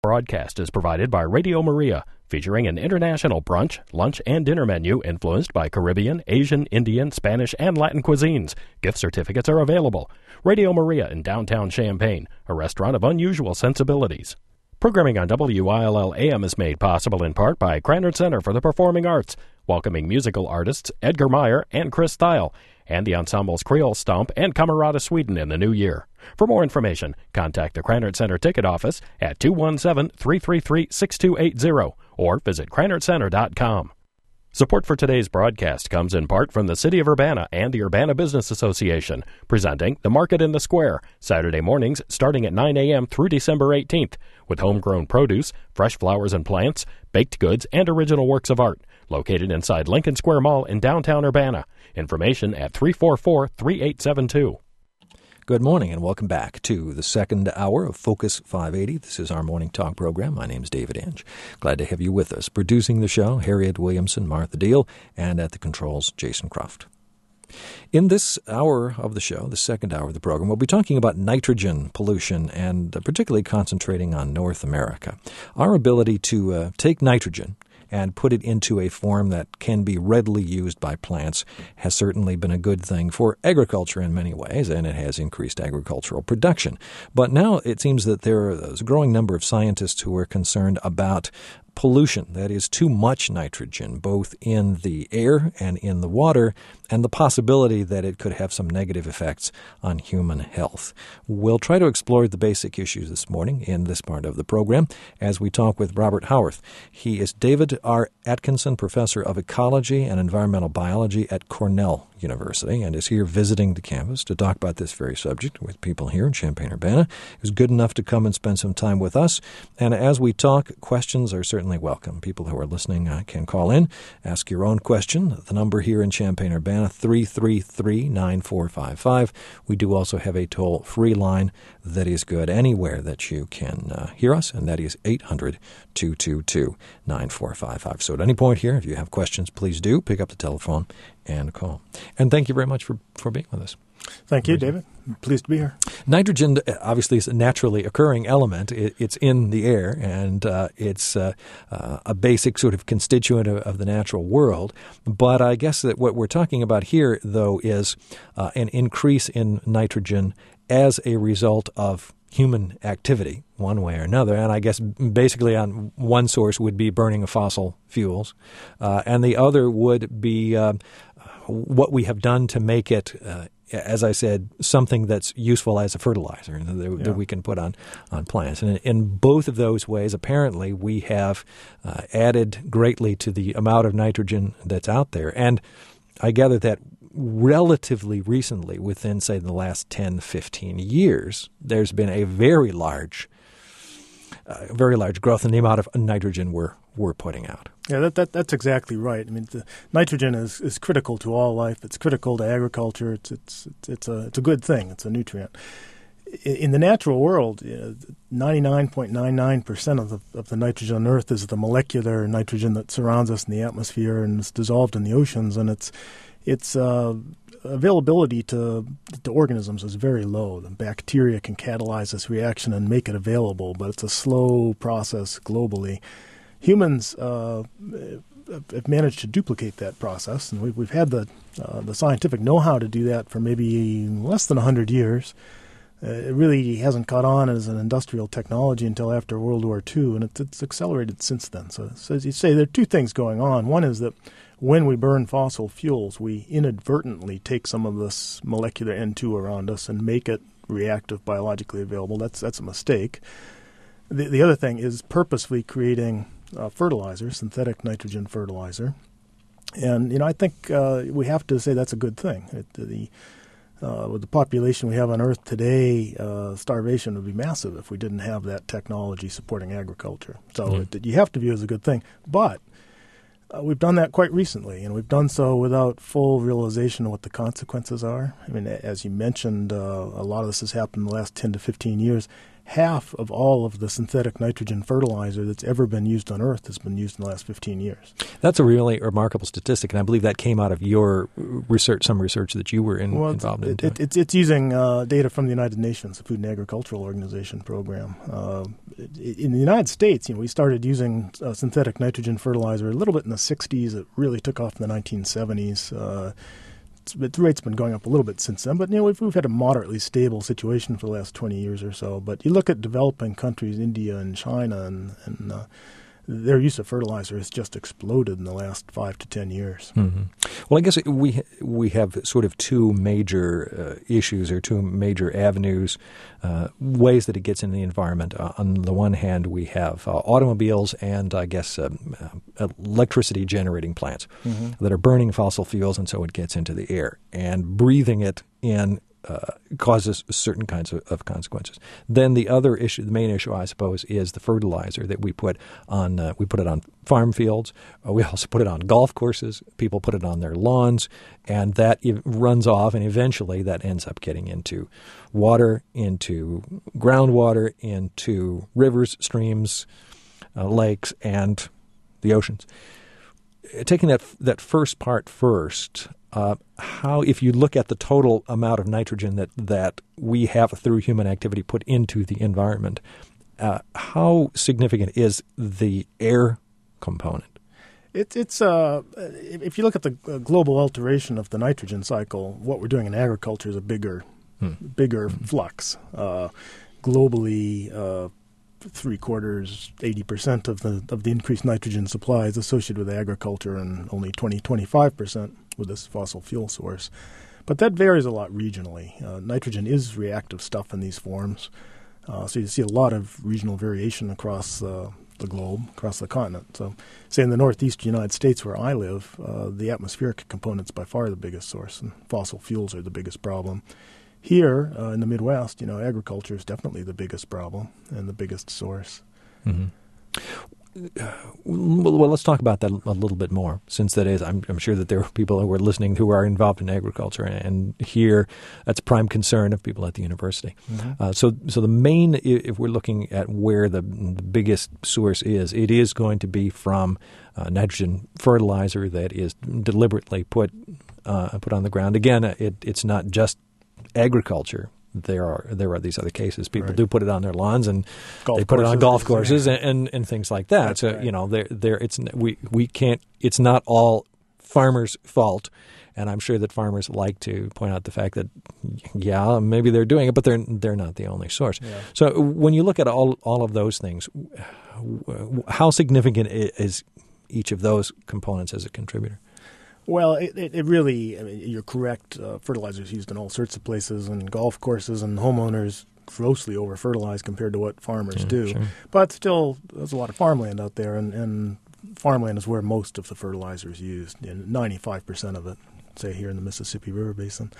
Broadcast is provided by Radio Maria, featuring an international brunch, lunch, and dinner menu influenced by Caribbean, Asian, Indian, Spanish, and Latin cuisines. Gift certificates are available. Radio Maria in downtown Champaign, a restaurant of unusual sensibilities. Programming on WILL AM is made possible in part by Krannert Center for the Performing Arts, welcoming musical artists Edgar Meyer and Chris Thile, and the ensembles Creole Stomp and Camerata Sweden in the new year. For more information, contact the Krannert Center ticket office at 217-333-6280 or visit KrannertCenter.com. Support for today's broadcast comes in part from the City of Urbana and the Urbana Business Association, presenting The Market in the Square, Saturday mornings starting at 9 a.m. through December 18th, with homegrown produce, fresh flowers and plants, baked goods, and original works of art, located inside Lincoln Square Mall in downtown Urbana. Information at 344-3872. Good morning and welcome back to the second hour of Focus 580. This is our morning talk program. My name is David Inge. Glad to have you with us. Producing the show, Harriet Williamson, Martha Deal, and at the controls, Jason Croft. In this hour of the show, the second hour of the program, we'll be talking about nitrogen pollution and particularly concentrating on North America. Our ability to take nitrogen and put it into a form that can be readily used by plants has certainly been a good thing for agriculture in many ways, and it has increased agricultural production. But now it seems that there is a growing number of scientists who are concerned about pollution, that is, too much nitrogen, both in the air and in the water, and the possibility that it could have some negative effects on human health. We'll try to explore the basic issues this morning in this part of the program as we talk with Robert Howarth. He is David R. Atkinson Professor of Ecology and Environmental Biology at Cornell University and is here visiting the campus to talk about this very subject with people here in Champaign-Urbana. He was good enough to come and spend some time with us. And as we talk, questions are certainly welcome. People who are listening can call in, ask your own question. The number here in Champaign-Urbana, 333-9455. We do also have a toll-free line that is good anywhere that you can hear us, and that is 800-222-9455. So at any point here, if you have questions, please do pick up the telephone and call. And thank you very much for being with us. Thank you, David. I'm pleased to be here. Nitrogen obviously is a naturally occurring element. It's in the air, and it's a basic sort of constituent of the natural world. But I guess that what we're talking about here, though, is an increase in nitrogen as a result of human activity, one way or another. And I guess basically on one source would be burning of fossil fuels, and the other would be what we have done to make it, as I said, something that's useful as a fertilizer that we can put on plants. And in both of those ways, apparently, we have added greatly to the amount of nitrogen that's out there. And I gather that relatively recently, within, say, the last 10, 15 years, there's been a very large growth in the amount of nitrogen we're putting out. Yeah, that's exactly right. I mean, the nitrogen is critical to all life. It's critical to agriculture. It's a good thing. It's a nutrient. In the natural world, 99.99% of the nitrogen on Earth is the molecular nitrogen that surrounds us in the atmosphere and is dissolved in the oceans, and its availability to organisms is very low. The bacteria can catalyze this reaction and make it available, but it's a slow process globally. Humans have managed to duplicate that process, and we've had the scientific know-how to do that for maybe less than 100 years. It really hasn't caught on as an industrial technology until after World War II, and it's accelerated since then. So as you say, there are two things going on. One is that when we burn fossil fuels, we inadvertently take some of this molecular N2 around us and make it reactive, biologically available. That's a mistake. The other thing is purposefully creating fertilizer, synthetic nitrogen fertilizer. And, I think we have to say that's a good thing. With the population we have on Earth today, starvation would be massive if we didn't have that technology supporting agriculture. So you have to view it as a good thing. But we've done that quite recently, and we've done so without full realization of what the consequences are. I mean, as you mentioned, a lot of this has happened in the last 10 to 15 years. half of all of the synthetic nitrogen fertilizer that's ever been used on Earth has been used in the last 15 years. That's a really remarkable statistic, and I believe that came out of your research, some research that you were involved in. It's using data from the United Nations, the Food and Agricultural Organization program. In the United States, we started using synthetic nitrogen fertilizer a little bit in the 60s. It really took off in the 1970s. The rate's been going up a little bit since then, but we've had a moderately stable situation for the last 20 years or so. But you look at developing countries, India and China, and their use of fertilizer has just exploded in the last 5 to 10 years. Mm-hmm. Well, I guess we have sort of two major issues or two major avenues, ways that it gets in the environment. On the one hand, we have automobiles and, I guess, electricity generating plants that are burning fossil fuels, and so it gets into the air. And breathing it in causes certain kinds of consequences. Then the other issue, the main issue, I suppose, is the fertilizer that we put on. We put it on farm fields. We also put it on golf courses. People put it on their lawns, and that runs off, and eventually that ends up getting into water, into groundwater, into rivers, streams, lakes, and the oceans. Taking that first part first. How, if you look at the total amount of nitrogen that we have through human activity put into the environment, how significant is the air component? It's if you look at the global alteration of the nitrogen cycle, what we're doing in agriculture is a bigger flux. Globally, 80% of the increased nitrogen supply is associated with agriculture, and only 25% with this fossil fuel source. But that varies a lot regionally. Nitrogen is reactive stuff in these forms, so you see a lot of regional variation across the globe, across the continent. So, say in the northeast United States where I live, the atmospheric component's by far the biggest source, and fossil fuels are the biggest problem. Here in the Midwest, agriculture is definitely the biggest problem and the biggest source. Mm-hmm. Well, let's talk about that a little bit more, since that is, I'm sure that there are people who are listening who are involved in agriculture, and here that's a prime concern of people at the university. Mm-hmm. So the main, if we're looking at where the biggest source is, it is going to be from nitrogen fertilizer that is deliberately put on the ground. Again, it's not just agriculture. There are these other cases. People do put it on their lawns, and they put it on golf courses and things like that. That's so right. We can't. It's not all farmers' fault, and I'm sure that farmers like to point out the fact that maybe they're doing it, but they're not the only source. Yeah. So when you look at all of those things, how significant is each of those components as a contributor? Well, it really, you're correct. Fertilizer is used in all sorts of places, and golf courses and homeowners grossly over-fertilize compared to what farmers do. Sure. But still, there's a lot of farmland out there, and farmland is where most of the fertilizer is used, 95% of it, say, here in the Mississippi River Basin.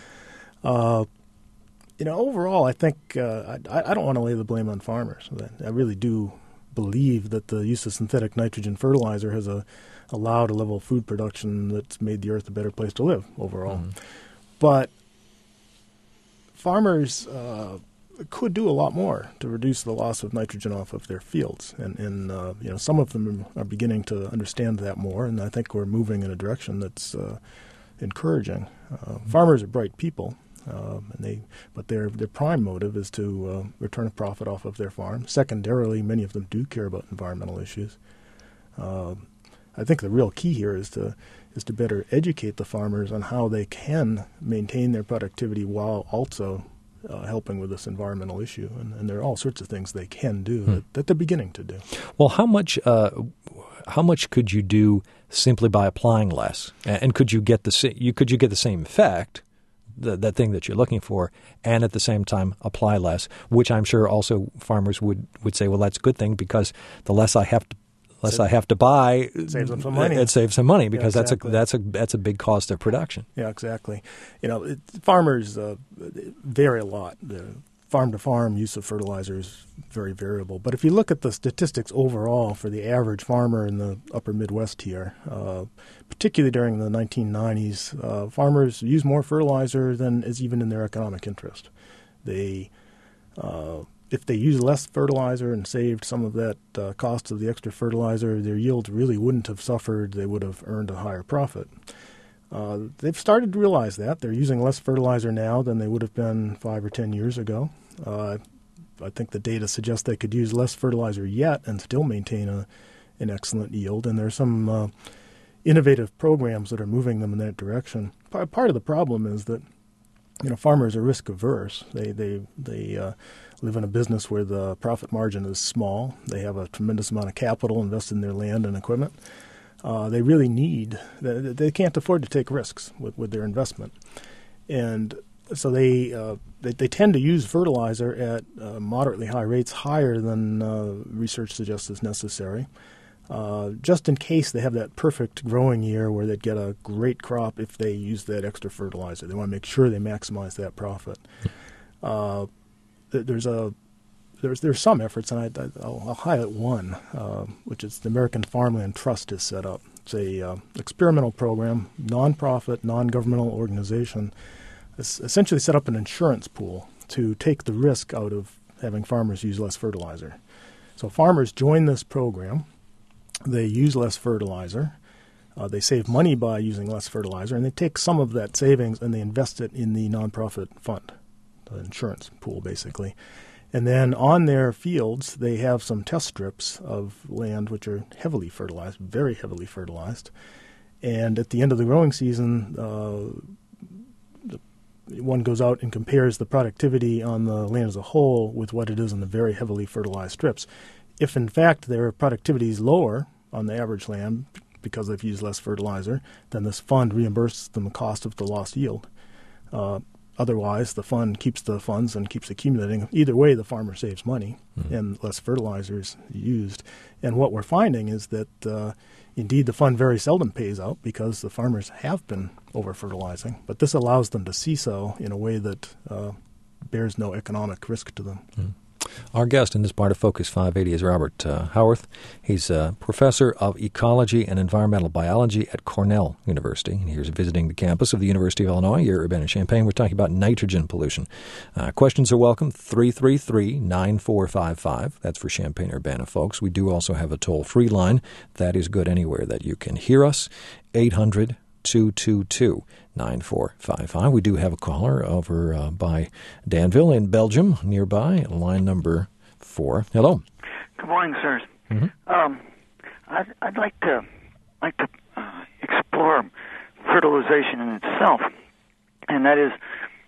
Overall, I think I don't want to lay the blame on farmers. I really do believe that the use of synthetic nitrogen fertilizer has allowed a level of food production that's made the earth a better place to live overall. Mm-hmm. But farmers could do a lot more to reduce the loss of nitrogen off of their fields. And some of them are beginning to understand that more, and I think we're moving in a direction that's encouraging. Farmers are bright people, but their prime motive is to return a profit off of their farm. Secondarily, many of them do care about environmental issues. I think the real key here is to better educate the farmers on how they can maintain their productivity while also helping with this environmental issue. And there are all sorts of things they can do that they're beginning to do. Well, how much could you do simply by applying less? And could you get the same effect, that thing that you're looking for, and at the same time apply less? Which I'm sure also farmers would say, well, that's a good thing, because the less I have to buy, it saves them some money. It saves some money, because exactly. that's a big cost of production. Yeah, exactly. Farmers vary a lot. The farm-to-farm use of fertilizer is very variable. But if you look at the statistics overall for the average farmer in the upper Midwest here, particularly during the 1990s, farmers use more fertilizer than is even in their economic interest. They if they use less fertilizer and saved some of that cost of the extra fertilizer, their yields really wouldn't have suffered. They would have earned a higher profit. They've started to realize that. They're using less fertilizer now than they would have been 5 or 10 years ago. I think the data suggests they could use less fertilizer yet and still maintain an excellent yield. And there's some innovative programs that are moving them in that direction. Part of the problem is that farmers are risk averse. They live in a business where the profit margin is small. They have a tremendous amount of capital invested in their land and equipment. They really they can't afford to take risks with their investment. And so they tend to use fertilizer at moderately high rates, higher than research suggests is necessary, just in case they have that perfect growing year where they'd get a great crop if they use that extra fertilizer. They want to make sure they maximize that profit. There's some efforts, and I'll highlight one, which is the American Farmland Trust is set up. It's a experimental program, nonprofit, non-governmental organization. It's essentially set up an insurance pool to take the risk out of having farmers use less fertilizer. So farmers join this program. They use less fertilizer. They save money by using less fertilizer, and they take some of that savings and they invest it in the nonprofit fund, the insurance pool, basically. And then on their fields, they have some test strips of land which are heavily fertilized, very heavily fertilized. And at the end of the growing season, one goes out and compares the productivity on the land as a whole with what it is on the very heavily fertilized strips. If, in fact, their productivity is lower on the average land because they've used less fertilizer, then this fund reimburses them the cost of the lost yield. Otherwise, the fund keeps the funds and keeps accumulating. Either way, the farmer saves money and less fertilizer is used. And what we're finding is that, indeed, the fund very seldom pays out because the farmers have been over-fertilizing. But this allows them to see so in a way that bears no economic risk to them. Our guest in this part of Focus 580 is Robert Howarth. He's a professor of ecology and environmental biology at Cornell University. And he's visiting the campus of the University of Illinois here at Urbana-Champaign. We're talking about nitrogen pollution. Questions are welcome, 333-9455. That's for Champaign-Urbana folks. We do also have a toll-free line. That is good anywhere that you can hear us, 800-222-9455. We do have a caller over by Danville in Belgium, nearby, line number 4. Hello. Good morning, sirs. Mm-hmm. I'd like to explore fertilization in itself, and that is,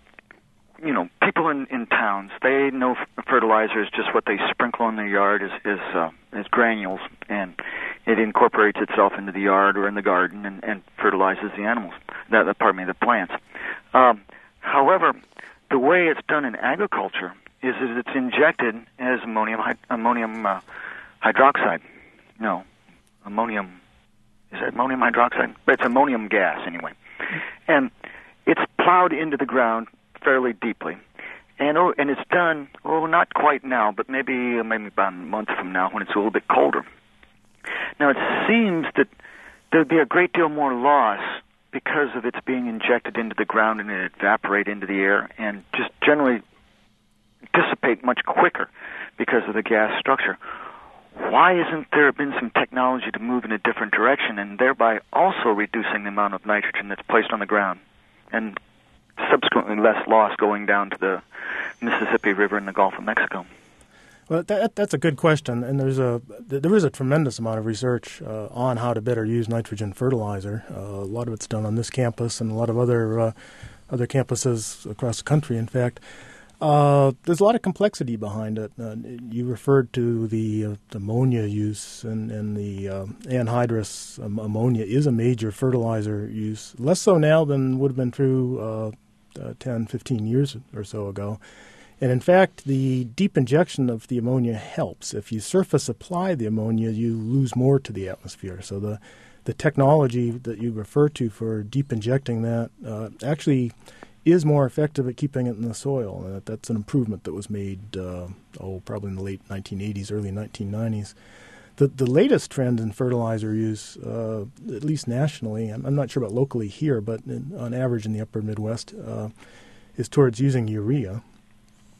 people in towns, they know fertilizer is just what they sprinkle in their yard as granules, and it incorporates itself into the yard or in the garden and fertilizes the animals. The plants. However, the way it's done in agriculture is that it's injected as ammonium hydroxide. No, ammonium. Is that ammonium hydroxide? But it's ammonium gas anyway, and it's plowed into the ground fairly deeply. And it's done, not quite now, but maybe about a month from now when it's a little bit colder. Now, it seems that there'd be a great deal more loss because of its being injected into the ground and it evaporate into the air and just generally dissipate much quicker because of the gas structure. Why isn't there been some technology to move in a different direction and thereby also reducing the amount of nitrogen that's placed on the ground and subsequently less loss going down to the Mississippi River and the Gulf of Mexico? Well, that's a good question, and there is a tremendous amount of research on how to better use nitrogen fertilizer. A lot of it's done on this campus and a lot of other campuses across the country. In fact, there's a lot of complexity behind it. You referred to the ammonia use, and the anhydrous ammonia is a major fertilizer use, less so now than would have been true 10, 15 years or so ago. And in fact, the deep injection of the ammonia helps. If you surface apply the ammonia, you lose more to the atmosphere. So the technology that you refer to for deep injecting that actually is more effective at keeping it in the soil. And that's an improvement that was made, probably in the late 1980s, early 1990s. The latest trend in fertilizer use, at least nationally, I'm not sure about locally here, but on average in the upper Midwest, is towards using urea.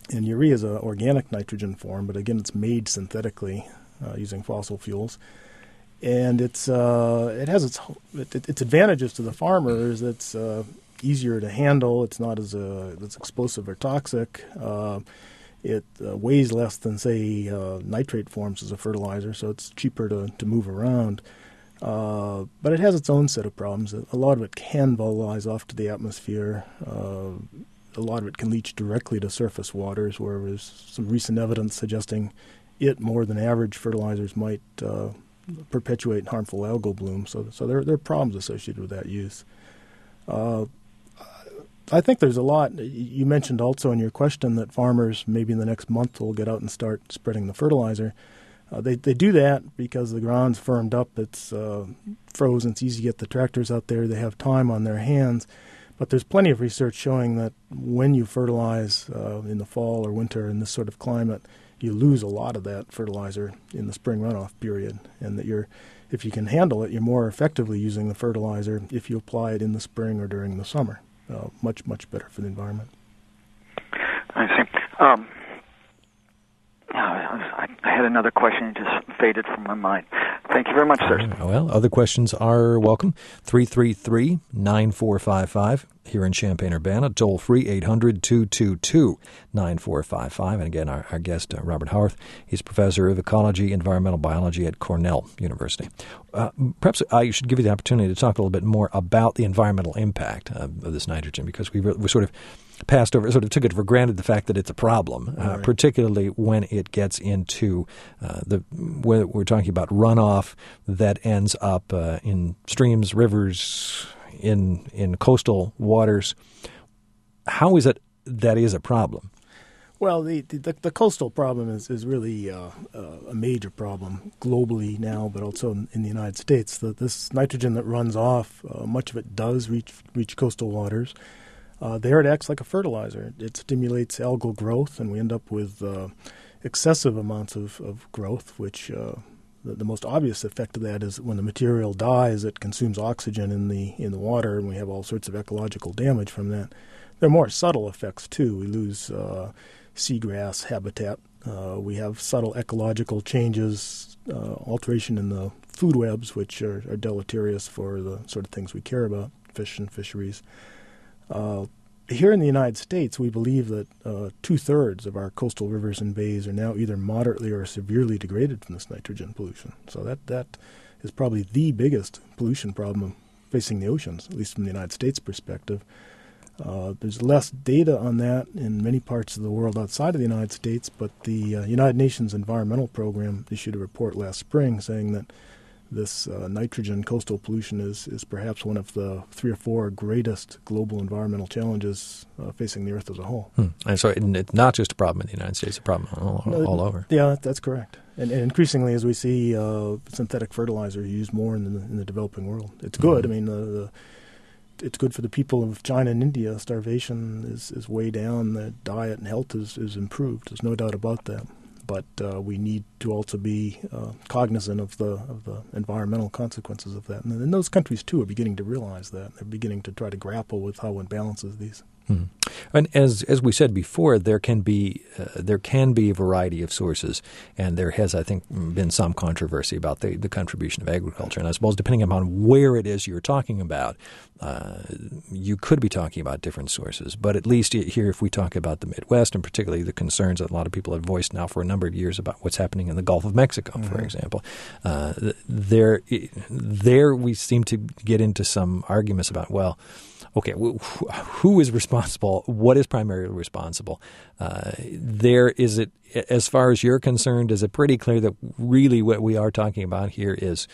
And urea is an organic nitrogen form, but again, it's made synthetically using fossil fuels. And it has its advantages to the farmers. It's easier to handle. It's not as explosive or toxic. It weighs less than, say, nitrate forms as a fertilizer, so it's cheaper to move around. But it has its own set of problems. A lot of it can volatilize off to the atmosphere. A lot of it can leach directly to surface waters, where there's some recent evidence suggesting it, more than average fertilizers, might perpetuate harmful algal bloom. So there are problems associated with that use. I think there's a lot. You mentioned also in your question that farmers maybe in the next month will get out and start spreading the fertilizer. They do that because the ground's firmed up. It's frozen. It's easy to get the tractors out there. They have time on their hands. But there's plenty of research showing that when you fertilize in the fall or winter in this sort of climate, you lose a lot of that fertilizer in the spring runoff period, and that if you can handle it, you're more effectively using the fertilizer if you apply it in the spring or during the summer. Much, much better for the environment. I see. I had another question. It just faded from my mind. Thank you very much, sir. Well, other questions are welcome. 333-9455 here in Champaign-Urbana. Toll free 800-222-9455. And again, our guest, Robert Howarth, he's professor of ecology, environmental biology at Cornell University. Perhaps I should give you the opportunity to talk a little bit more about the environmental impact of this nitrogen, because we sort of passed over, sort of took it for granted, the fact that it's a problem, right, particularly when it gets into when we're talking about runoff that ends up in streams, rivers, in coastal waters. How is it that is a problem? Well, the coastal problem is really a major problem globally now, but also in the United States. This nitrogen that runs off, much of it does reach coastal waters. There it acts like a fertilizer. It stimulates algal growth, and we end up with excessive amounts of growth, which the most obvious effect of that is when the material dies, it consumes oxygen in the water, and we have all sorts of ecological damage from that. There are more subtle effects, too. We lose seagrass habitat. We have subtle ecological changes, alteration in the food webs, which are deleterious for the sort of things we care about, fish and fisheries. Here in the United States, we believe that 2/3 of our coastal rivers and bays are now either moderately or severely degraded from this nitrogen pollution. So that is probably the biggest pollution problem facing the oceans, at least from the United States perspective. There's less data on that in many parts of the world outside of the United States, but the United Nations Environmental Program issued a report last spring saying that this nitrogen coastal pollution is perhaps one of the 3 or 4 greatest global environmental challenges facing the Earth as a whole. And so it's not just a problem in the United States, it's a problem all over. Yeah, that's correct. And increasingly, as we see synthetic fertilizer used more in the developing world, it's good. I mean, it's good for the people of China and India. Starvation is way down. The diet and health is improved. There's no doubt about that. But we need to also be cognizant of the environmental consequences of that. And those countries, too, are beginning to realize that. They're beginning to try to grapple with how one balances these. Mm-hmm. And as we said before, there can be a variety of sources, and there has, I think, been some controversy about the contribution of agriculture. And I suppose depending upon where it is you're talking about, you could be talking about different sources. But at least here, if we talk about the Midwest, and particularly the concerns that a lot of people have voiced now for a number of years about what's happening in the Gulf of Mexico, for example, there we seem to get into some arguments about, well, okay, who is responsible? What is primarily responsible? Is it, as far as you're concerned, is it pretty clear that really what we are talking about here is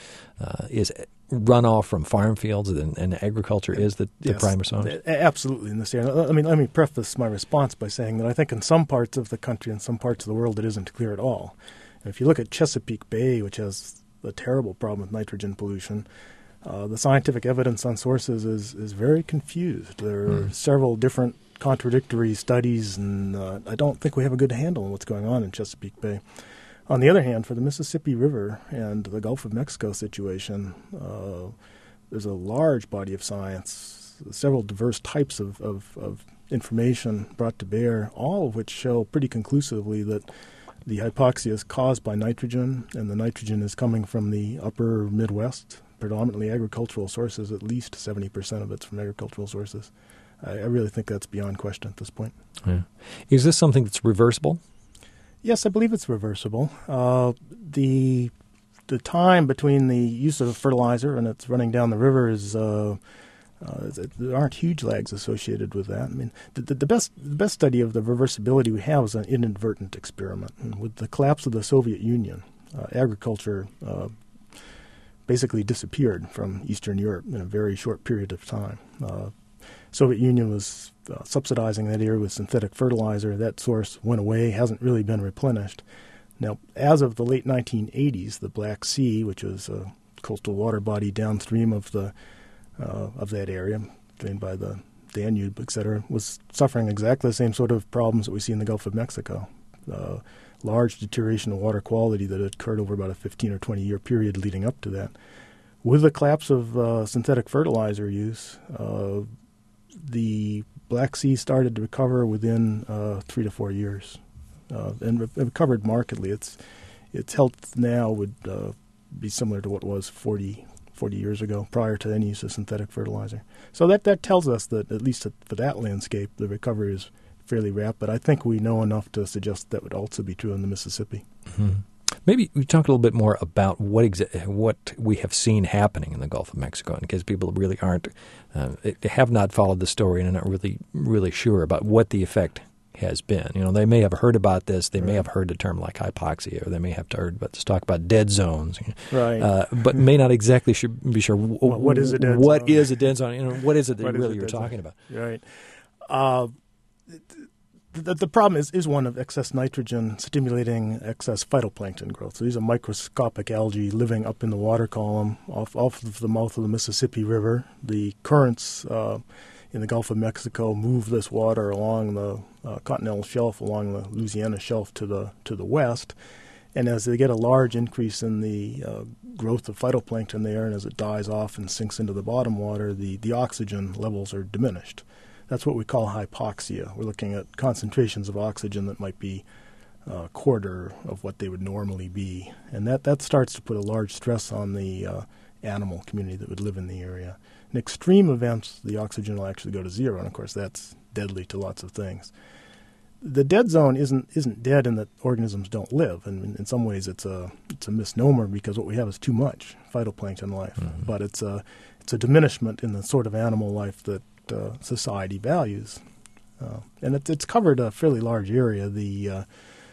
runoff from farm fields, and agriculture is the prime response? Absolutely. Let me preface my response by saying that I think in some parts of the country and some parts of the world it isn't clear at all. And if you look at Chesapeake Bay, which has a terrible problem with nitrogen pollution, the scientific evidence on sources is very confused. There are several different contradictory studies, and I don't think we have a good handle on what's going on in Chesapeake Bay. On the other hand, for the Mississippi River and the Gulf of Mexico situation, there's a large body of science, several diverse types of information brought to bear, all of which show pretty conclusively that the hypoxia is caused by nitrogen, and the nitrogen is coming from the upper Midwest, predominantly agricultural sources. At least 70% of it's from agricultural sources. I really think that's beyond question at this point. Yeah. Is this something that's reversible? Yes, I believe it's reversible. The time between the use of a fertilizer and it's running down the river is there aren't huge lags associated with that. I mean, the best study of the reversibility we have is an inadvertent experiment. And with the collapse of the Soviet Union, agriculture basically disappeared from Eastern Europe in a very short period of time. Soviet Union was subsidizing that area with synthetic fertilizer. That source went away, hasn't really been replenished. Now, as of the late 1980s, the Black Sea, which was a coastal water body downstream of that area, drained by the Danube, etc., was suffering exactly the same sort of problems that we see in the Gulf of Mexico. Large deterioration of water quality that occurred over about a 15 or 20-year period leading up to that. With the collapse of synthetic fertilizer use, the Black Sea started to recover within 3 to 4 years, and recovered markedly. Its health now would be similar to what it was 40 years ago, prior to any use of synthetic fertilizer. So that tells us that, at least for that landscape, the recovery is fairly rapid. I think we know enough to suggest that would also be true in the Mississippi. Mm-hmm. Maybe we talk a little bit more about what we have seen happening in the Gulf of Mexico, in case people really have not followed the story and are not really sure about what the effect has been. You know, they may have heard about this, they may have heard a term like hypoxia, or they may have heard about this talk about dead zones, right? But may not exactly be sure what is a dead zone. What is a dead zone? You know, what is it that really you're talking about? Right. The problem is one of excess nitrogen stimulating excess phytoplankton growth. So these are microscopic algae living up in the water column off of the mouth of the Mississippi River. The currents in the Gulf of Mexico move this water along the continental shelf, along the Louisiana shelf to the west. And as they get a large increase in the growth of phytoplankton there, and as it dies off and sinks into the bottom water, the oxygen levels are diminished. That's what we call hypoxia. We're looking at concentrations of oxygen that might be a quarter of what they would normally be. And that starts to put a large stress on the animal community that would live in the area. In extreme events, the oxygen will actually go to zero, and of course that's deadly to lots of things. The dead zone isn't dead in that organisms don't live, and in some ways it's a misnomer, because what we have is too much phytoplankton life. Mm-hmm. But it's a diminishment in the sort of animal life that society values, and it's covered a fairly large area. The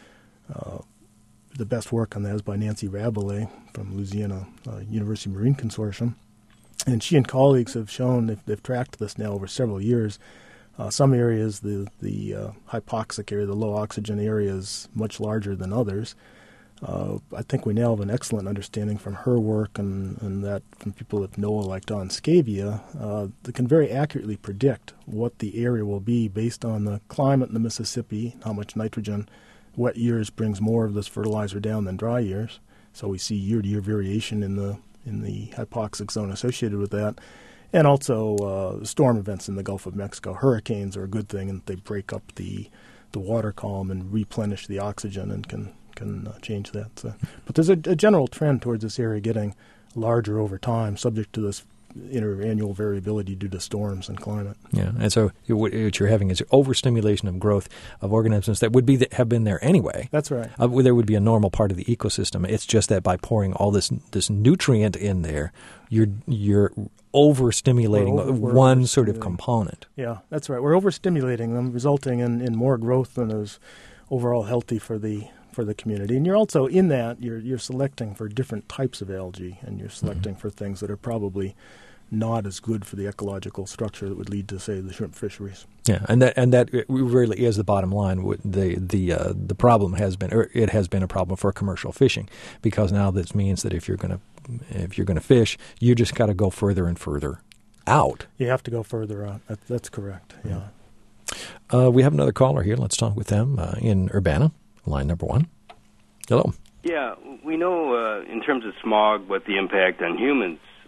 best work on that is by Nancy Rabelais from Louisiana University Marine Consortium, and she and colleagues have shown, they've tracked this now over several years. Some areas, the hypoxic area, the low oxygen area, is much larger than others. I think we now have an excellent understanding from her work and that from people at NOAA like Don Scavia that can very accurately predict what the area will be based on the climate in the Mississippi, how much nitrogen. Wet years brings more of this fertilizer down than dry years. So we see year-to-year variation in the hypoxic zone associated with that. And also storm events in the Gulf of Mexico. Hurricanes are a good thing, and they break up the water column and replenish the oxygen and can change that. So, but there's a general trend towards this area getting larger over time, subject to this interannual variability due to storms and climate. Yeah, and so what you're having is overstimulation of growth of organisms that would have been there anyway. That's right. There would be a normal part of the ecosystem. It's just that by pouring all this nutrient in there, you're overstimulating one sort of component. Yeah, that's right. We're overstimulating them, resulting in more growth than is overall healthy for the community. And you're also, in that, you're selecting for different types of algae, and you're selecting for things that are probably not as good for the ecological structure that would lead to, say, the shrimp fisheries. Yeah, and that really is the bottom line. The problem has been, or it has been a problem for commercial fishing, because now this means that if you're going to fish, you just got to go further and further out. You have to go further out. That's correct. Yeah. We have another caller here. Let's talk with them in Urbana, line number 1. Hello. Yeah, we know in terms of smog what the impact on humans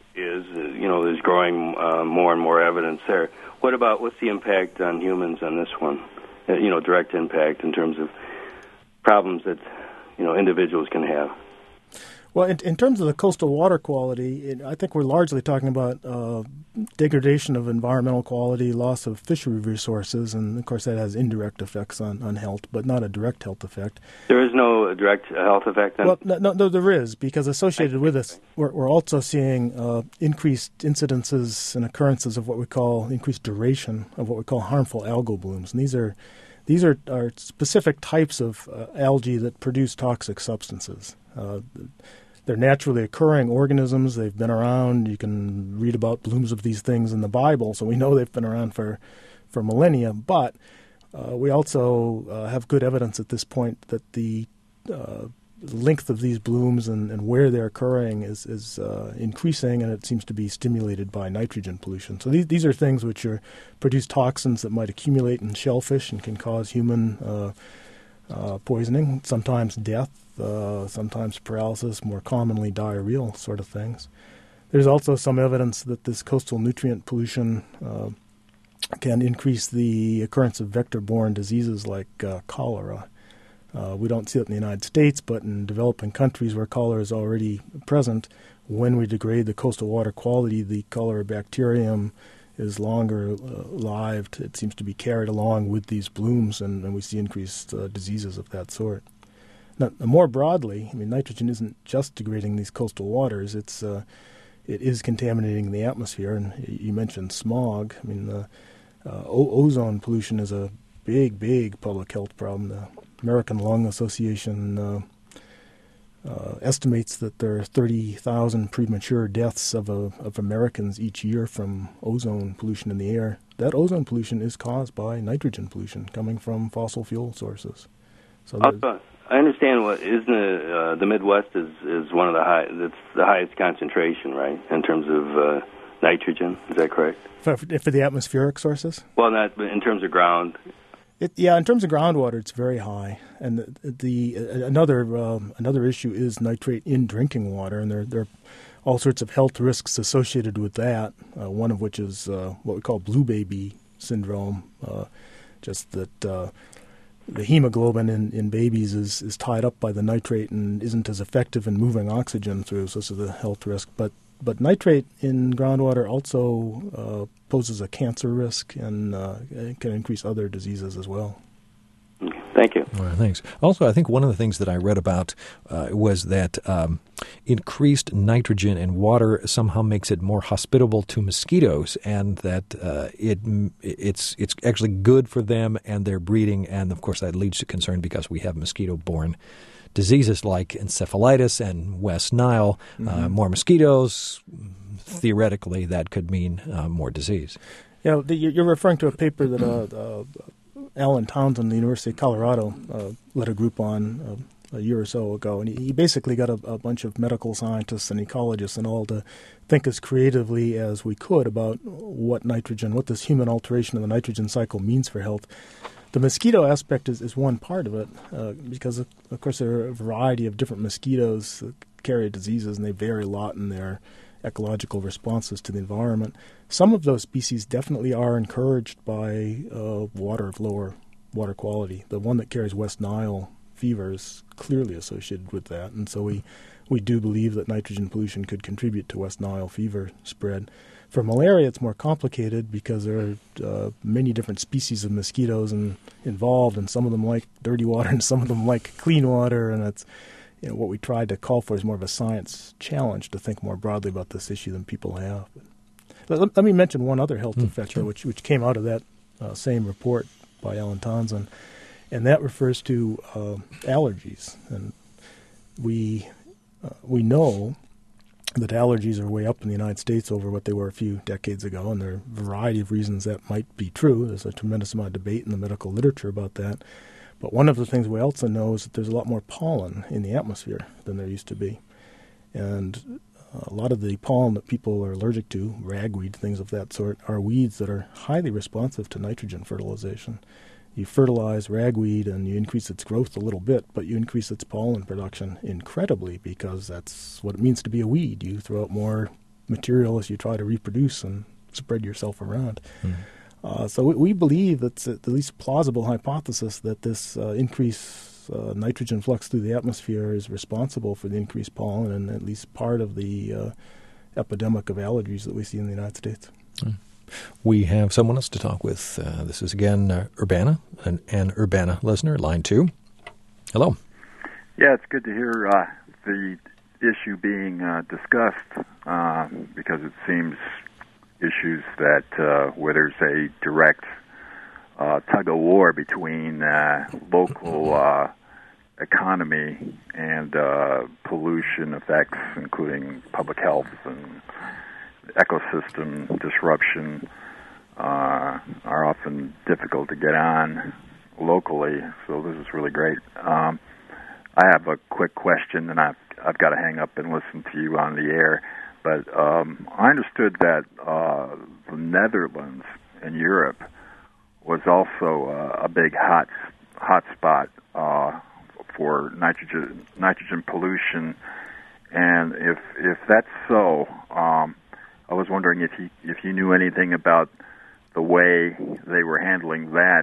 is growing more and more evidence there. What's the impact on humans on this one? Direct impact in terms of problems that individuals can have. Well, in terms of the coastal water quality, I think we're largely talking about degradation of environmental quality, loss of fishery resources, and of course that has indirect effects on health, but not a direct health effect. There is no direct health effect then? Well, no, there is, because associated with this, we're also seeing increased incidences and occurrences of what we call increased duration of what we call harmful algal blooms. And these are specific types of algae that produce toxic substances. They're naturally occurring organisms. They've been around. You can read about blooms of these things in the Bible, so we know they've been around for millennia. But we also have good evidence at this point that the length of these blooms and where they're occurring is increasing, and it seems to be stimulated by nitrogen pollution. So these are things which produce toxins that might accumulate in shellfish and can cause human poisoning, sometimes death, sometimes paralysis, more commonly diarrheal sort of things. There's also some evidence that this coastal nutrient pollution can increase the occurrence of vector-borne diseases like cholera. We don't see it in the United States, but in developing countries where cholera is already present, when we degrade the coastal water quality, the cholera bacterium is longer lived. It seems to be carried along with these blooms, and we see increased diseases of that sort. Now, more broadly, nitrogen isn't just degrading these coastal waters. It is contaminating the atmosphere, and you mentioned smog. Ozone pollution is a big public health problem. The American Lung Association estimates that there are 30,000 premature deaths of Americans each year from ozone pollution in the air. That ozone pollution is caused by nitrogen pollution coming from fossil fuel sources. So I understand. The Midwest is one of the highest concentration, right, in terms of nitrogen. Is that correct? For the atmospheric sources? Well, not in terms of ground. In terms of groundwater, it's very high. And another issue is nitrate in drinking water, and there are all sorts of health risks associated with that. One of which is what we call blue baby syndrome, just that the hemoglobin in babies is tied up by the nitrate and isn't as effective in moving oxygen through. So this is a health risk. But nitrate in groundwater also poses a cancer risk and can increase other diseases as well. Thank you. All right, thanks. Also, I think one of the things that I read about was that increased nitrogen in water somehow makes it more hospitable to mosquitoes, and that it's actually good for them and their breeding. And of course, that leads to concern because we have mosquito-borne diseases like encephalitis and West Nile. More mosquitoes, theoretically, that could mean more disease. You're referring to a paper that Alan Townsend, the University of Colorado, led a group on a year or so ago, and he basically got a bunch of medical scientists and ecologists and all to think as creatively as we could about what this human alteration of the nitrogen cycle means for health. The mosquito aspect is one part of it, because, of course, there are a variety of different mosquitoes that carry diseases, and they vary a lot in their ecological responses to the environment. Some of those species definitely are encouraged by water of lower water quality. The one that carries West Nile fever is clearly associated with that, and so we do believe that nitrogen pollution could contribute to West Nile fever spread. For malaria, it's more complicated because there are many different species of mosquitoes involved, and some of them like dirty water and some of them like clean water, and it's what we tried to call for is more of a science challenge to think more broadly about this issue than people have. But let me mention one other health effect, sure, which came out of that same report by Alan Townsend, and that refers to allergies. And we know that allergies are way up in the United States over what they were a few decades ago, and there are a variety of reasons that might be true. There's a tremendous amount of debate in the medical literature about that. But one of the things we also know is that there's a lot more pollen in the atmosphere than there used to be. And a lot of the pollen that people are allergic to, ragweed, things of that sort, are weeds that are highly responsive to nitrogen fertilization. You fertilize ragweed and you increase its growth a little bit, but you increase its pollen production incredibly because that's what it means to be a weed. You throw out more material as you try to reproduce and spread yourself around. So we believe it's at least a plausible hypothesis that this increased nitrogen flux through the atmosphere is responsible for the increased pollen and at least part of the epidemic of allergies that we see in the United States. We have someone else to talk with. This is again Urbana, an Urbana listener, line 2. Hello. Yeah, it's good to hear the issue being discussed because it seems issues that where there's a direct tug-of-war between local economy and pollution effects, including public health and ecosystem disruption, are often difficult to get on locally. So this is really great. I have a quick question, and I've got to hang up and listen to you on the air. But I understood that the Netherlands and Europe was also a big hot spot for nitrogen pollution, and if that's so, I was wondering if you knew anything about the way they were handling that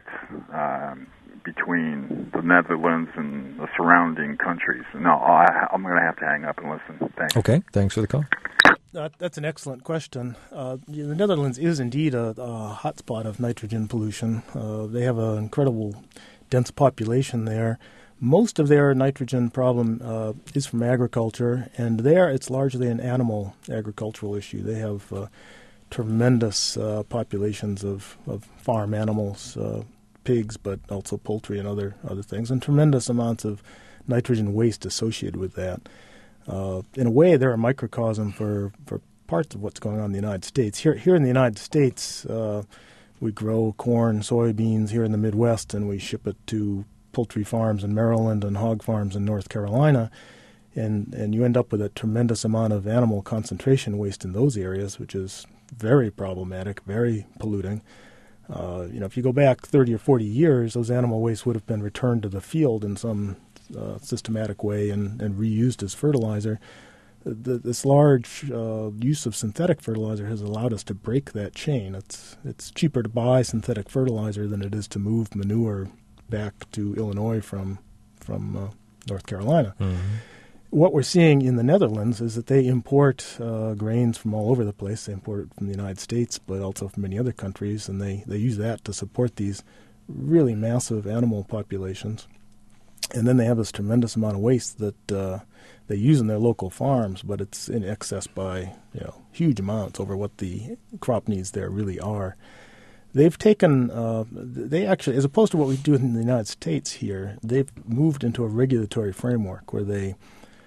between the Netherlands and the surrounding countries. No, I'm going to have to hang up and listen. Thanks. Okay, thanks for the call. That's an excellent question. The Netherlands is indeed a hotspot of nitrogen pollution. They have an incredible dense population there. Most of their nitrogen problem is from agriculture, and there it's largely an animal agricultural issue. They have tremendous populations of farm animals, pigs, but also poultry and other things, and tremendous amounts of nitrogen waste associated with that. In a way, they're a microcosm for parts of what's going on in the United States. Here in the United States, we grow corn, soybeans here in the Midwest, and we ship it to poultry farms in Maryland and hog farms in North Carolina, and you end up with a tremendous amount of animal concentration waste in those areas, which is very problematic, very polluting. If you go back 30 or 40 years, those animal waste would have been returned to the field in some systematic way and reused as fertilizer. This large use of synthetic fertilizer has allowed us to break that chain. It's cheaper to buy synthetic fertilizer than it is to move manure back to Illinois from North Carolina. Mm-hmm. What we're seeing in the Netherlands is that they import grains from all over the place. They import it from the United States, but also from many other countries, and they use that to support these really massive animal populations. And then they have this tremendous amount of waste that they use in their local farms, but it's in excess by huge amounts over what the crop needs there really are. They've taken, they actually, as opposed to what we do in the United States here, they've moved into a regulatory framework where they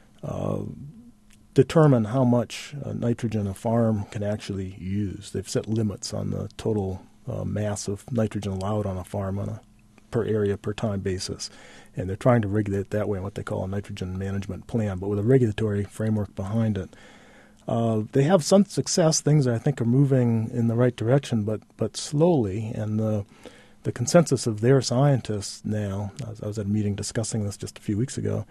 determine how much nitrogen a farm can actually use. They've set limits on the total mass of nitrogen allowed on a farm on a per area, per time basis. And they're trying to regulate it that way in what they call a nitrogen management plan, but with a regulatory framework behind it. They have some success. Things I think are moving in the right direction, but slowly. And the consensus of their scientists now, I was at a meeting discussing this just a few weeks ago,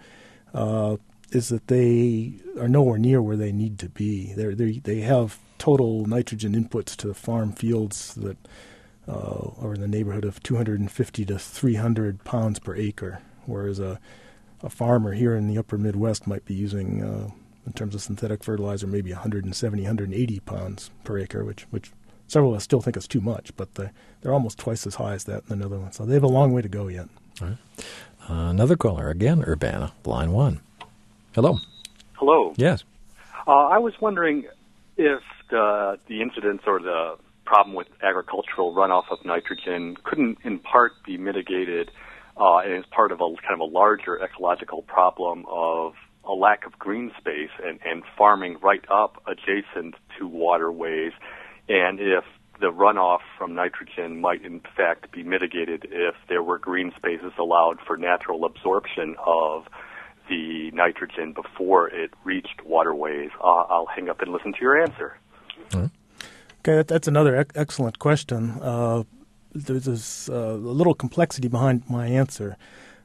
is that they are nowhere near where they need to be. They have total nitrogen inputs to the farm fields that are in the neighborhood of 250 to 300 pounds per acre, whereas a farmer here in the upper Midwest might be using, in terms of synthetic fertilizer, maybe 170, 180 pounds per acre, which several of us still think is too much, but they're almost twice as high as that in the Netherlands. So they have a long way to go yet. All right. Another caller, again, Urbana, line 1. Hello. Hello. Yes. I was wondering if the incidence or the problem with agricultural runoff of nitrogen couldn't in part be mitigated and as part of a kind of a larger ecological problem of a lack of green space and farming right up adjacent to waterways, and if the runoff from nitrogen might in fact be mitigated if there were green spaces allowed for natural absorption of the nitrogen before it reached waterways. I'll hang up and listen to your answer. Mm-hmm. Okay, that's another excellent question. There's a little complexity behind my answer.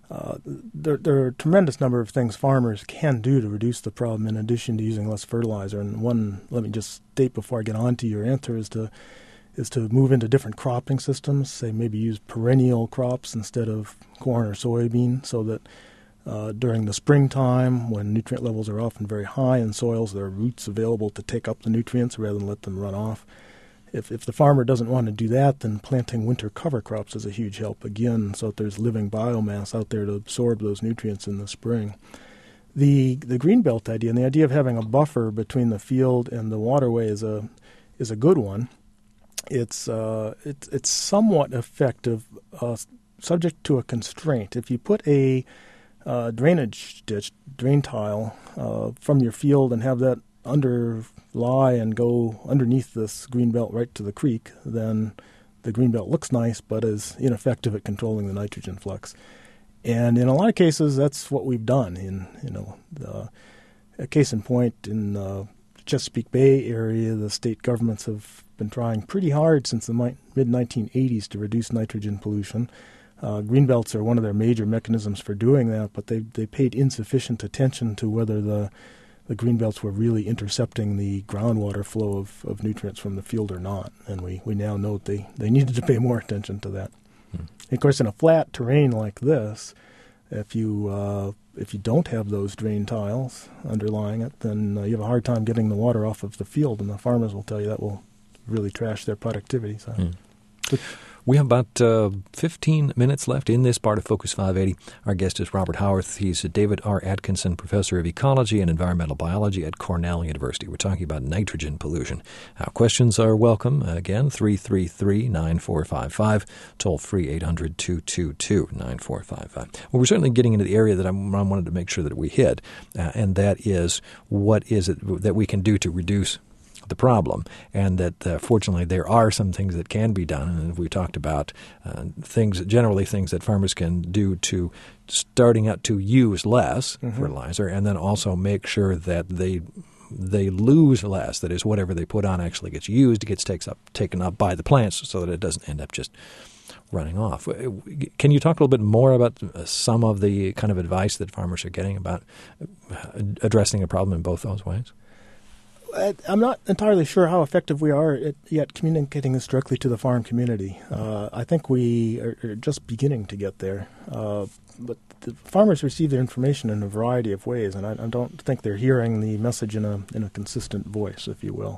There are a tremendous number of things farmers can do to reduce the problem in addition to using less fertilizer. And one, let me just state before I get on to your answer, is to move into different cropping systems, say maybe use perennial crops instead of corn or soybean, so that during the springtime, when nutrient levels are often very high in soils, there are roots available to take up the nutrients rather than let them run off. If the farmer doesn't want to do that, then planting winter cover crops is a huge help again, so that there's living biomass out there to absorb those nutrients in the spring. The greenbelt idea and the idea of having a buffer between the field and the waterway is a good one. It's somewhat effective, subject to a constraint. If you put a drainage ditch, drain tile from your field and have that underlie and go underneath this greenbelt right to the creek, then the greenbelt looks nice but is ineffective at controlling the nitrogen flux. And in a lot of cases, that's what we've done. A case in point, in the Chesapeake Bay area, the state governments have been trying pretty hard since the mid-1980s to reduce nitrogen pollution. Greenbelts are one of their major mechanisms for doing that, but they paid insufficient attention to whether the greenbelts were really intercepting the groundwater flow of nutrients from the field or not. And we now know they needed to pay more attention to that. And of course, in a flat terrain like this, if you don't have those drain tiles underlying it, then you have a hard time getting the water off of the field, and the farmers will tell you that will really trash their productivity. So. We have about 15 minutes left in this part of Focus 580. Our guest is Robert Howarth. He's David R. Atkinson Professor of Ecology and Environmental Biology at Cornell University. We're talking about nitrogen pollution. Questions are welcome. Again, 333-9455, toll-free 800-222-9455. Well, we're certainly getting into the area that I wanted to make sure that we hit, and that is, what is it that we can do to reduce the problem, and that fortunately there are some things that can be done. And we talked about things that farmers can do to starting out to use less fertilizer, and then also make sure that they lose less. That is, whatever they put on actually gets used, gets taken up by the plants, so that it doesn't end up just running off. Can you talk a little bit more about some of the kind of advice that farmers are getting about addressing a problem in both those ways? I'm not entirely sure how effective we are yet communicating this directly to the farm community. I think we are just beginning to get there. But the farmers receive their information in a variety of ways, and I don't think they're hearing the message in a consistent voice, if you will.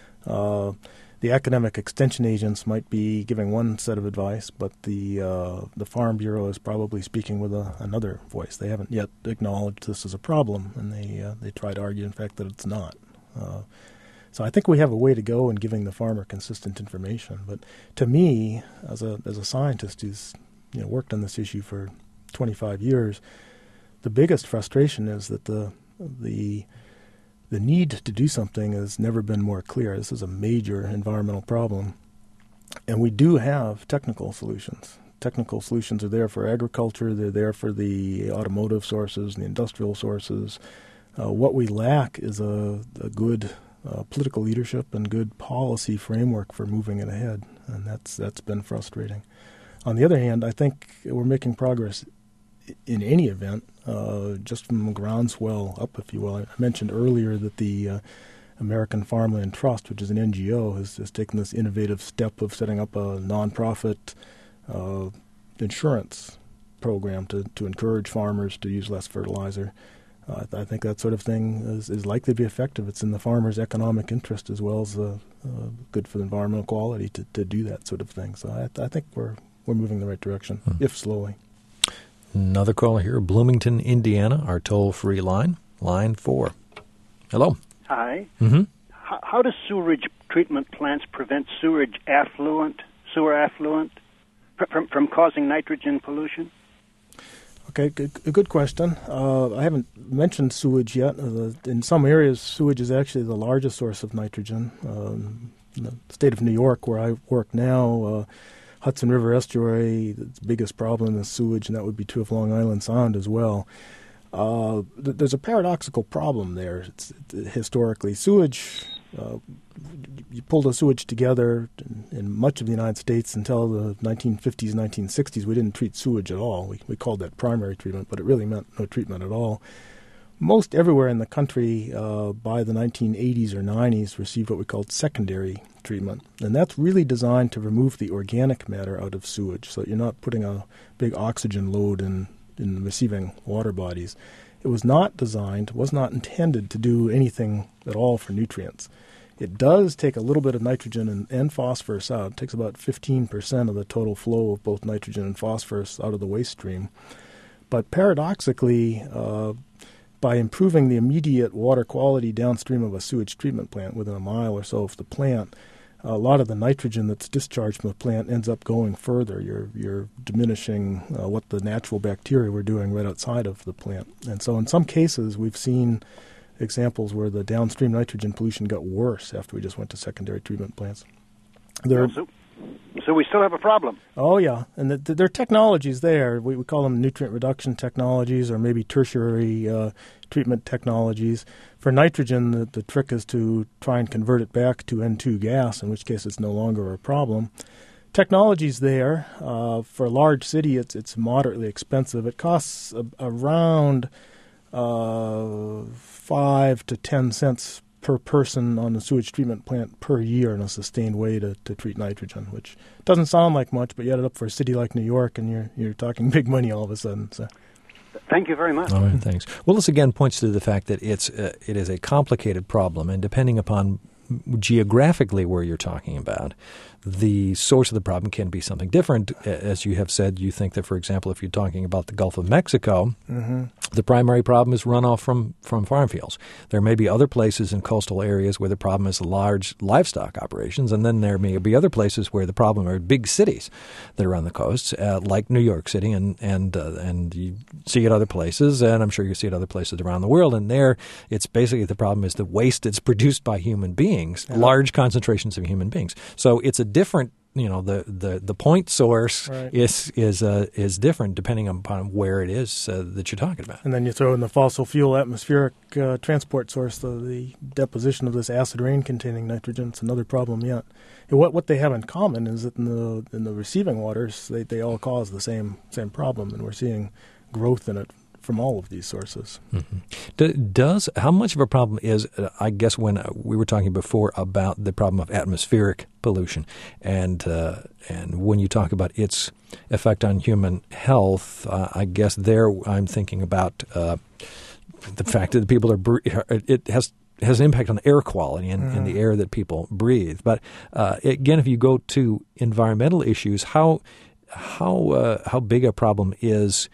The academic extension agents might be giving one set of advice, but the Farm Bureau is probably speaking with another voice. They haven't yet acknowledged this as a problem, and they try to argue, in fact, that it's not. So I think we have a way to go in giving the farmer consistent information. But to me, as a scientist who's worked on this issue for 25 years, the biggest frustration is that the need to do something has never been more clear. This is a major environmental problem, and we do have technical solutions. Technical solutions are there for agriculture. They're there for the automotive sources and the industrial sources. What we lack is a good political leadership and good policy framework for moving it ahead, and that's been frustrating. On the other hand, I think we're making progress in any event, just from groundswell up, if you will. I mentioned earlier that the American Farmland Trust, which is an NGO, has taken this innovative step of setting up a nonprofit insurance program to encourage farmers to use less fertilizer. I think that sort of thing is likely to be effective. It's in the farmer's economic interest as well as good for the environmental quality to do that sort of thing. So I think we're moving in the right direction, if slowly. Another caller here, Bloomington, Indiana, our toll-free line 4. Hello. Hi. Mm-hmm. How do sewerage treatment plants prevent sewer affluent from causing nitrogen pollution? Okay, good question. I haven't mentioned sewage yet. In some areas, sewage is actually the largest source of nitrogen. In the state of New York, where I work now, Hudson River Estuary, the biggest problem is sewage, and that would be true of Long Island Sound as well. There's a paradoxical problem there. Historically, sewage you pull the sewage together in much of the United States until the 1950s, 1960s. We didn't treat sewage at all. We called that primary treatment, but it really meant no treatment at all. Most everywhere in the country by the 1980s or 90s received what we called secondary treatment. And that's really designed to remove the organic matter out of sewage so that you're not putting a big oxygen load in the receiving water bodies. It was not designed, was not intended to do anything at all for nutrients. It does take a little bit of nitrogen and phosphorus out. It takes about 15% of the total flow of both nitrogen and phosphorus out of the waste stream. But paradoxically, by improving the immediate water quality downstream of a sewage treatment plant within a mile or so of the plant, a lot of the nitrogen that's discharged from the plant ends up going further. You're diminishing what the natural bacteria were doing right outside of the plant. And so in some cases, we've seen examples where the downstream nitrogen pollution got worse after we just went to secondary treatment plants. So we still have a problem. Oh, yeah. And there are technologies there. We call them nutrient reduction technologies or maybe tertiary treatment technologies. For nitrogen, the trick is to try and convert it back to N2 gas, in which case it's no longer a problem. Technology's there. For a large city, it's moderately expensive. It costs around 5 to 10 cents per person on the sewage treatment plant per year in a sustained way to treat nitrogen, which doesn't sound like much, but you add it up for a city like New York, and you're talking big money all of a sudden. So. Thank you very much. All right, thanks. Well, this again points to the fact that it is a complicated problem, and depending upon geographically where you're talking about, the source of the problem can be something different. As you have said, you think that, for example, if you're talking about the Gulf of Mexico, the primary problem is runoff from farm fields. There may be other places in coastal areas where the problem is large livestock operations, and then there may be other places where the problem are big cities that are on the coasts, like New York City, and you see it other places, and I'm sure you see it other places around the world. And there, it's basically the problem is the waste that's produced by human beings, large concentrations of human beings. So it's a different, the point source is different depending upon where it is that you're talking about. And then you throw in the fossil fuel atmospheric transport source, the deposition of this acid rain containing nitrogen. It's another problem yet. And what they have in common is that in the receiving waters, they all cause the same problem, and we're seeing growth in it from all of these sources. Mm-hmm. How much of a problem is, I guess when we were talking before about the problem of atmospheric pollution, and when you talk about its effect on human health, I guess there I'm thinking about the fact that the people it has an impact on air quality and the air that people breathe. But again, if you go to environmental issues, how big a problem is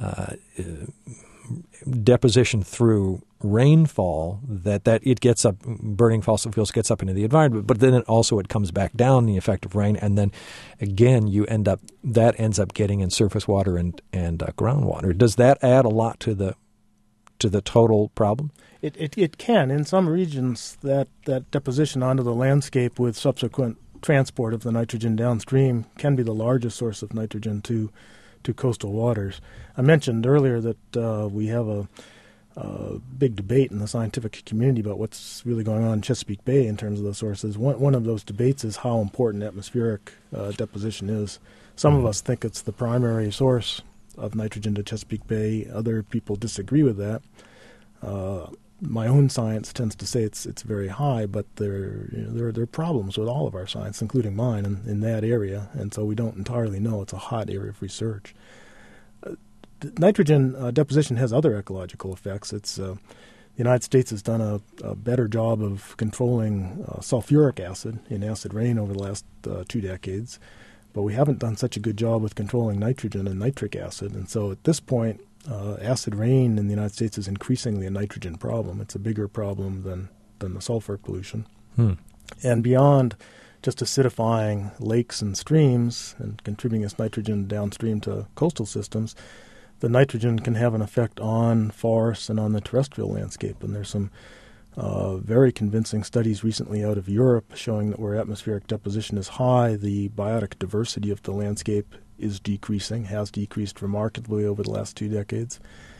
deposition through rainfall that it gets up, burning fossil fuels gets up into the environment, but then it comes back down, the effect of rain, and then again that ends up getting in surface water and groundwater. Does that add a lot to the total problem? It can. In some regions, that deposition onto the landscape with subsequent transport of the nitrogen downstream can be the largest source of nitrogen to coastal waters. I mentioned earlier that we have a big debate in the scientific community about what's really going on in Chesapeake Bay in terms of the sources. One of those debates is how important atmospheric deposition is. Some of us think it's the primary source of nitrogen to Chesapeake Bay. Other people disagree with that. My own science tends to say it's very high, but there are problems with all of our science, including mine, in that area, and so we don't entirely know. It's a hot area of research. Nitrogen deposition has other ecological effects. The United States has done a better job of controlling sulfuric acid in acid rain over the last 2 decades, but we haven't done such a good job with controlling nitrogen and nitric acid, and so at this point, acid rain in the United States is increasingly a nitrogen problem. It's a bigger problem than the sulfur pollution. And beyond just acidifying lakes and streams and contributing this nitrogen downstream to coastal systems, the nitrogen can have an effect on forests and on the terrestrial landscape. And there's some very convincing studies recently out of Europe showing that where atmospheric deposition is high, the biotic diversity of the landscape is decreasing, has decreased remarkably over the last 2 decades.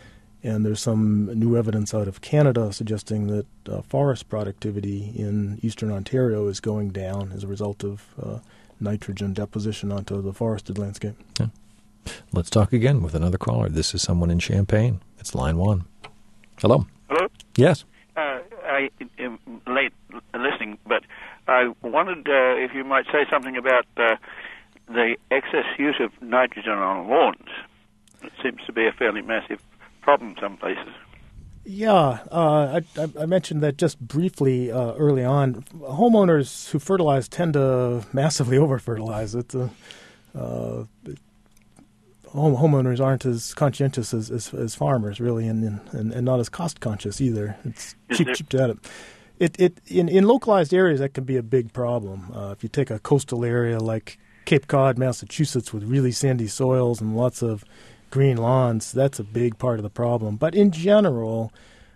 And there's some new evidence out of Canada suggesting that forest productivity in eastern Ontario is going down as a result of nitrogen deposition onto the forested landscape. Yeah. Let's talk again with another caller. This is someone in Champaign. It's line 1. Hello. Hello? Yes. I am late listening, but I wondered if you might say something about the excess use of nitrogen on lawns. It seems to be a fairly massive problem some places. Yeah, I mentioned that just briefly early on. Homeowners who fertilize tend to massively over-fertilize. Homeowners aren't as conscientious as farmers, really, and not as cost-conscious either. It's cheap to add it. In localized areas, that can be a big problem. If you take a coastal area like Cape Cod, Massachusetts, with really sandy soils and lots of green lawns, that's a big part of the problem. But in general,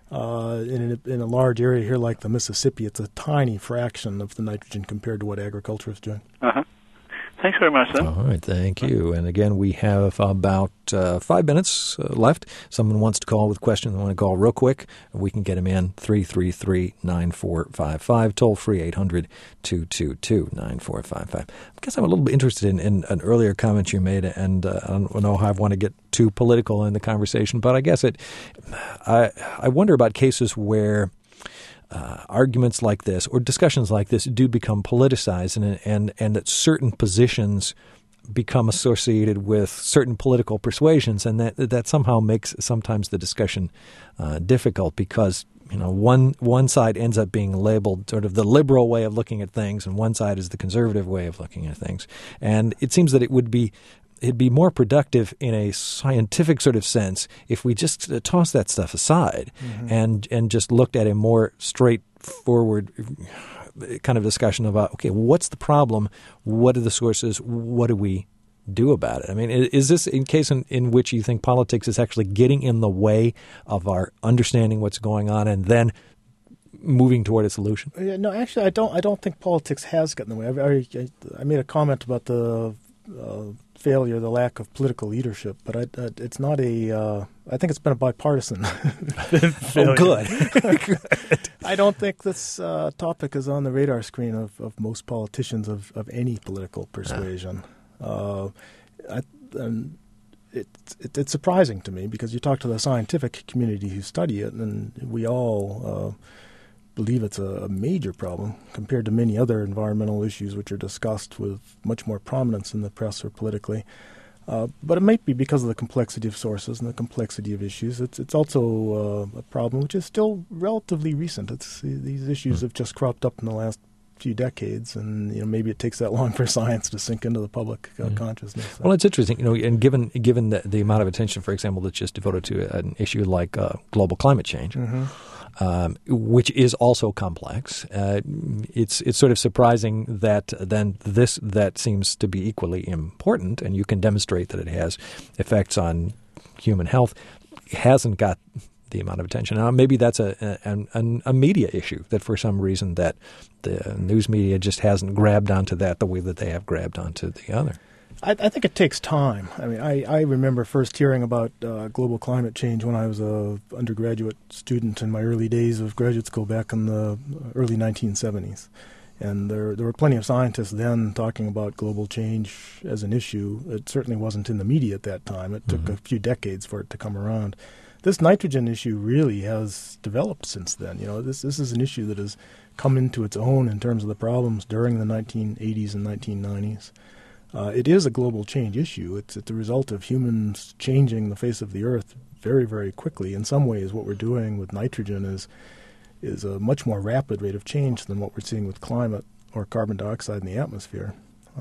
in a large area here like the Mississippi, it's a tiny fraction of the nitrogen compared to what agriculture is doing. Uh-huh. Thanks very much, then. All right, thank you. And again, we have about 5 minutes left. Someone wants to call with questions. They want to call real quick. We can get them in 333-9455. Toll free 800-222-9455. I guess I'm a little bit interested in an earlier comment you made, and I don't know how I want to get too political in the conversation, but I guess I wonder about cases where arguments like this or discussions like this do become politicized, and that certain positions become associated with certain political persuasions, and that somehow makes sometimes the discussion difficult because one side ends up being labeled sort of the liberal way of looking at things, and one side is the conservative way of looking at things. And it seems that it'd be more productive in a scientific sort of sense if we just toss that stuff aside and just looked at a more straightforward kind of discussion about, okay, what's the problem? What are the sources? What do we do about it? I mean, is this a case in which you think politics is actually getting in the way of our understanding what's going on and then moving toward a solution? No, actually, I don't think politics has gotten in the way. I made a comment about the failure, the lack of political leadership, but it's not I think it's been a bipartisan failure. Oh, good. I don't think this topic is on the radar screen of most politicians of any political persuasion. It's surprising to me because you talk to the scientific community who study it, and we all believe it's a major problem compared to many other environmental issues which are discussed with much more prominence in the press or politically. But it might be because of the complexity of sources and the complexity of issues. It's also a problem which is still relatively recent. These issues have just cropped up in the last few decades, and maybe it takes that long for science to sink into the public consciousness. Well, it's interesting, and given the amount of attention, for example, that's just devoted to an issue like global climate change, which is also complex. It's sort of surprising that then that seems to be equally important, and you can demonstrate that it has effects on human health, hasn't got the amount of attention. Now, maybe that's a media issue that for some reason that the news media just hasn't grabbed onto that the way that they have grabbed onto the other. I think it takes time. I mean, I remember first hearing about global climate change when I was an undergraduate student in my early days of graduate school back in the early 1970s. And there were plenty of scientists then talking about global change as an issue. It certainly wasn't in the media at that time. It took a few decades for it to come around. This nitrogen issue really has developed since then. This is an issue that has come into its own in terms of the problems during the 1980s and 1990s. It is a global change issue. It's the result of humans changing the face of the earth very, very quickly. In some ways, what we're doing with nitrogen is a much more rapid rate of change than what we're seeing with climate or carbon dioxide in the atmosphere.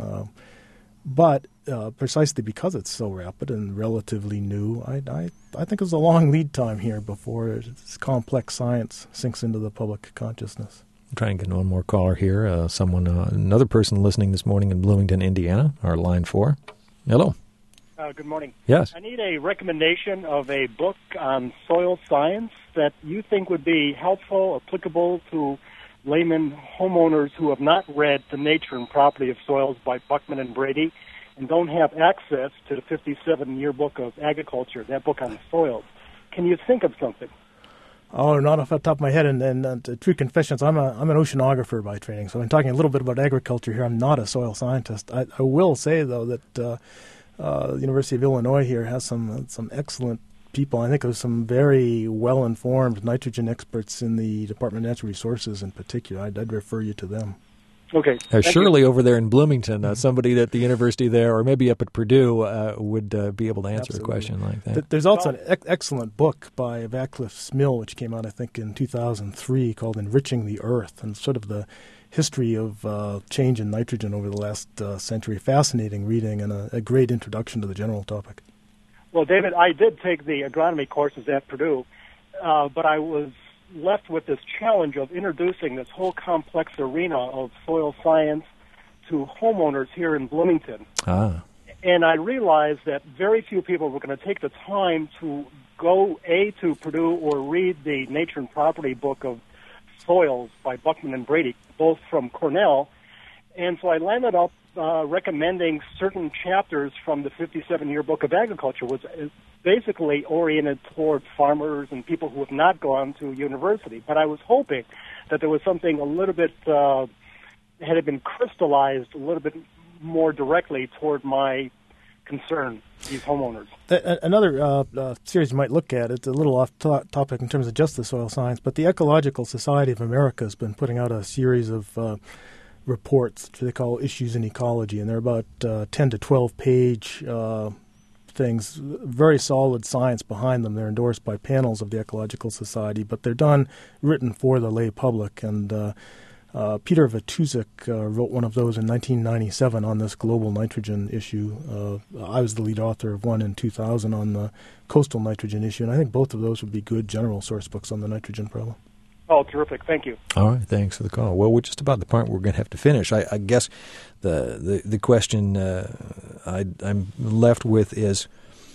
But precisely because it's so rapid and relatively new, I think there's a long lead time here before this complex science sinks into the public consciousness. I'm trying to get one more caller here. Another person listening this morning in Bloomington, Indiana, our line 4. Hello. Good morning. Yes. I need a recommendation of a book on soil science that you think would be helpful, applicable to layman homeowners who have not read The Nature and Property of Soils by Buckman and Brady and don't have access to the 57 Yearbook of Agriculture, that book on soils. Can you think of something? Oh, not off the top of my head. And true confessions, I'm an oceanographer by training, so I'm talking a little bit about agriculture here. I'm not a soil scientist. I will say, though, that the University of Illinois here has some excellent people. I think there's some very well-informed nitrogen experts in the Department of Natural Resources in particular. I'd refer you to them. Okay. Surely over there in Bloomington, somebody at the university there, or maybe up at Purdue, would be able to answer a question like that. There's also an excellent book by Vaclav Smil, which came out, I think, in 2003, called Enriching the Earth, and sort of the history of change in nitrogen over the last century. Fascinating reading and a great introduction to the general topic. Well, David, I did take the agronomy courses at Purdue, but I was left with this challenge of introducing this whole complex arena of soil science to homeowners here in Bloomington. And I realized that very few people were going to take the time to go, to Purdue or read the Nature and Property book of Soils by Buckman and Brady, both from Cornell. And so I landed up recommending certain chapters from the 57-year book of agriculture, which is basically oriented toward farmers and people who have not gone to university. But I was hoping that there was something a little bit, had been crystallized a little bit more directly toward my concern, these homeowners. Another series you might look at, it's a little off topic in terms of just the soil science, but the Ecological Society of America has been putting out a series of reports, which they call Issues in Ecology, and they're about 10 to 12-page things, very solid science behind them. They're endorsed by panels of the Ecological Society, but they're written for the lay public. And Peter Vatuzik wrote one of those in 1997 on this global nitrogen issue. I was the lead author of one in 2000 on the coastal nitrogen issue, and I think both of those would be good general source books on the nitrogen problem. Oh, terrific. Thank you. All right. Thanks for the call. Well, we're just about the point we're going to have to finish. I guess the question I'm left with is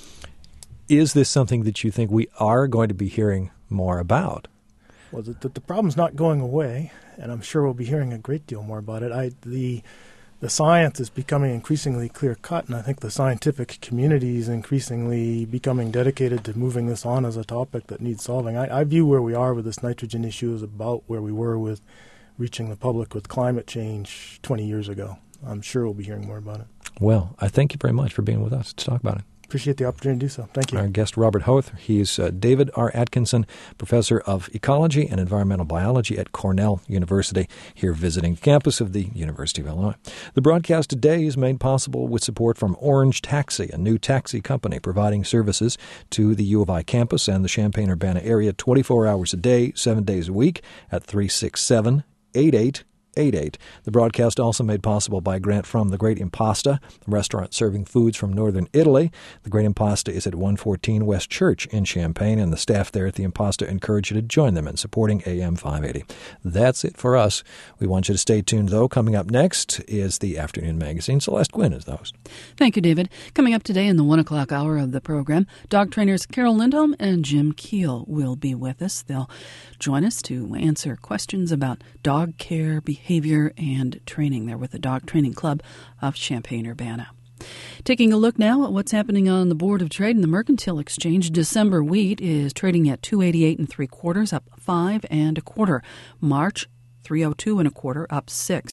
this something that you think we are going to be hearing more about? Well, the problem's not going away, and I'm sure we'll be hearing a great deal more about it. The science is becoming increasingly clear-cut, and I think the scientific community is increasingly becoming dedicated to moving this on as a topic that needs solving. I view where we are with this nitrogen issue as about where we were with reaching the public with climate change 20 years ago. I'm sure we'll be hearing more about it. Well, I thank you very much for being with us to talk about it. Appreciate the opportunity to do so. Thank you. Our guest, Robert Hoth. He's David R. Atkinson, Professor of Ecology and Environmental Biology at Cornell University, here visiting the campus of the University of Illinois. The broadcast today is made possible with support from Orange Taxi, a new taxi company providing services to the U of I campus and the Champaign-Urbana area 24 hours a day, 7 days a week at 367-8888. The broadcast also made possible by a grant from The Great Impasta, a restaurant serving foods from northern Italy. The Great Impasta is at 114 West Church in Champaign, and the staff there at the Impasta encourage you to join them in supporting AM 580. That's it for us. We want you to stay tuned, though. Coming up next is the Afternoon Magazine. Celeste Gwynn is the host. Thank you, David. Coming up today in the 1 o'clock hour of the program, dog trainers Carol Lindholm and Jim Keel will be with us. They'll join us to answer questions about dog care, behavior, and training. They're with the Dog Training Club of Champaign-Urbana. Taking a look now at what's happening on the Board of Trade and the Mercantile Exchange. December wheat is trading at $288 3/4, up 5 1/4. March 302 1/4, up 6.